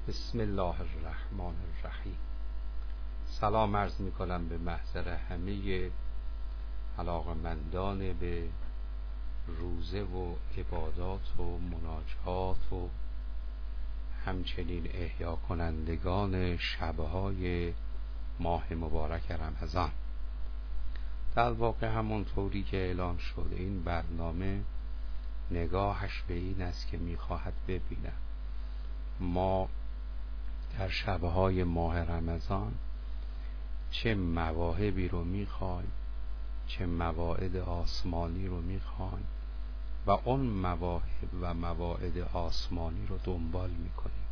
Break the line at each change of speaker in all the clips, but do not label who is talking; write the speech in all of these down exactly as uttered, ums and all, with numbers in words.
بسم الله الرحمن الرحیم. سلام عرض می کنم به محضر همه علاقمندان به روزه و عبادات و مناجات و همچنین احیا کنندگان شبهای ماه مبارک رمضان. در واقع همونطوری که اعلام شد این برنامه نگاهش به این است که میخواهد ببینم ما در شبهای ماه رمضان چه مواهبی رو میخوایم، چه مواعید آسمانی رو میخوایم و اون مواهب و مواعید آسمانی رو دنبال میکنیم.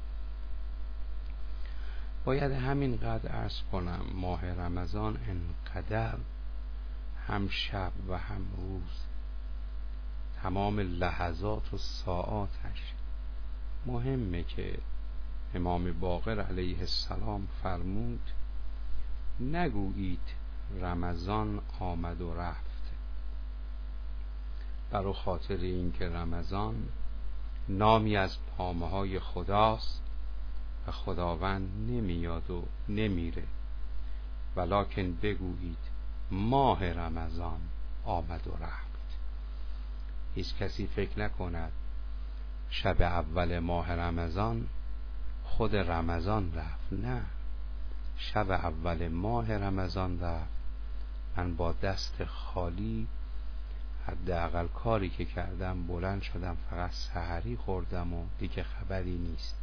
باید همینقدر عرض کنم ماه رمضان انقدر هم شب و هم روز تمام لحظات و ساعاتش مهمه که امام باقر علیه السلام فرمود نگویید رمضان آمد و رفت، برای خاطر اینکه رمضان نامی از نامه های خداست و خداوند نمیاد و نمیره، ولکن بگویید ماه رمضان آمد و رفت. هیچ کسی فکر نکند شب اول ماه رمضان خود رمضان رفت، نه، شب اول ماه رمضان رفت، من با دست خالی حداقل کاری که کردم بلند شدم فقط سحری خوردم و دیگه خبری نیست.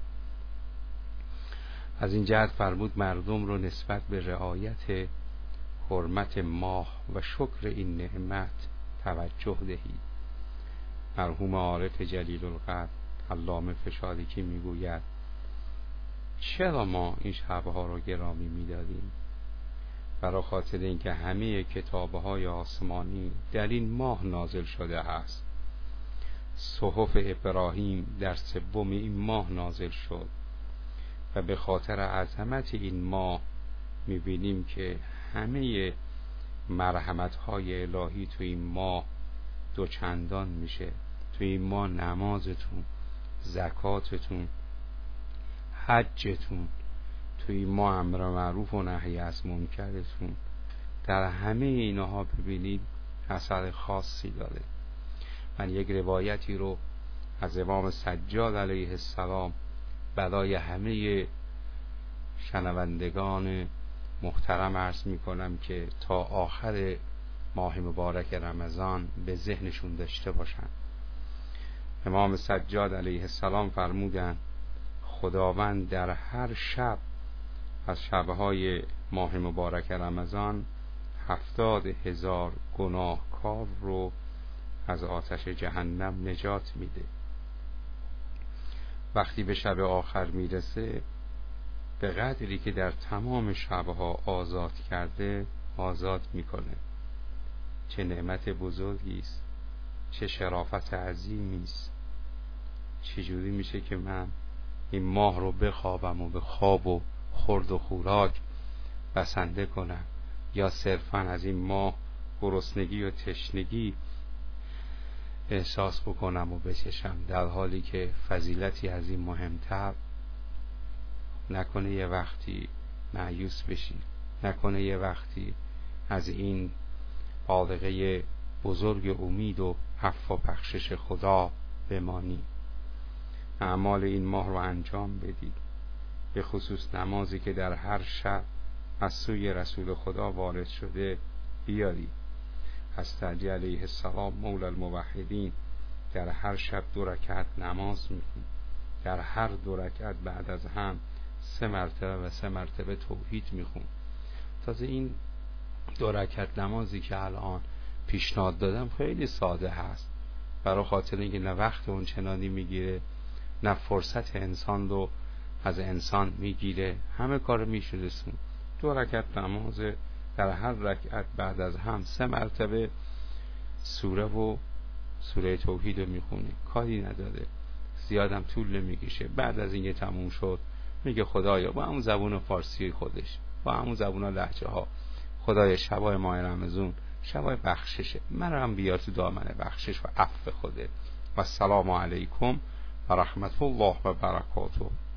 از این جهت فرمود مردم رو نسبت به رعایت حرمت ماه و شکر این نعمت توجه دهید. مرحوم عارف جلیل القدر علامه فشارکی میگوید چرا ما این شبها رو گرامی می‌داریم؟ برای خاطر اینکه همه کتاب‌های آسمانی در این ماه نازل شده است. صحف ابراهیم در سوم این ماه نازل شد و به خاطر عظمت این ماه می‌بینیم که همه مرحمت‌های الهی تو این ماه دوچندان میشه. تو این ماه نمازتون، زکاتتون، حجتون، توی ما امر معروف و نهی از منکرتون، در همه اینها ببینید اثر خاصی داره. من یک روایتی رو از امام سجاد علیه السلام برای همه شنوندگان محترم عرض می کنم که تا آخر ماه مبارک رمضان به ذهنشون داشته باشن. امام سجاد علیه السلام فرمودن خداوند در هر شب از شبهای ماه مبارک رمضان هفتاد هزار گناهکار رو از آتش جهنم نجات میده. وقتی به شب آخر میرسه به قدری که در تمام شبها آزاد کرده آزاد میکنه. چه نعمت بزرگی است، چه شرافت عظیمی است. چجوری میشه که من این ماه رو بخوابم و به خواب و خورد و خوراک بسنده کنم یا صرفا از این ماه گرسنگی و تشنگی احساس بکنم و بچشم، در حالی که فضیلتی از این مهمتر نکنه یه وقتی مایوس بشی، نکنه یه وقتی از این بالغه بزرگ امید و عفو و بخشش خدا بمانی. اعمال این ماه رو انجام بدید، به خصوص نمازی که در هر شب از سوی رسول خدا وارد شده بیاری. حضرت علی علیه السلام مولا الموحدین در هر شب دو رکعت نماز میخوند، در هر دو رکعت بعد از هم سه مرتبه و سه مرتبه توحید میخوند. تازه این دو رکعت نمازی که الان پیشنهاد دادم خیلی ساده هست، برای خاطر اینکه نه وقت اون چنانی میگیره نه فرصت انسان رو از انسان میگیره، همه کار میشورسون. دو رکعت نماز در هر رکعت بعد از هم سه مرتبه سوره و سوره توحید رو میخونه، کاری نداره، زیادم طول نمیکشه. بعد از اینکه تموم شد میگه خدایا با همون زبون فارسی خودش، با همون زبون لهجه ها، خدایا شبای ماه رمضان شبای بخششه، من هم بیار تو دامن بخشش و عفو خوده. و السلام علیکم و رحمت الله و برکاته.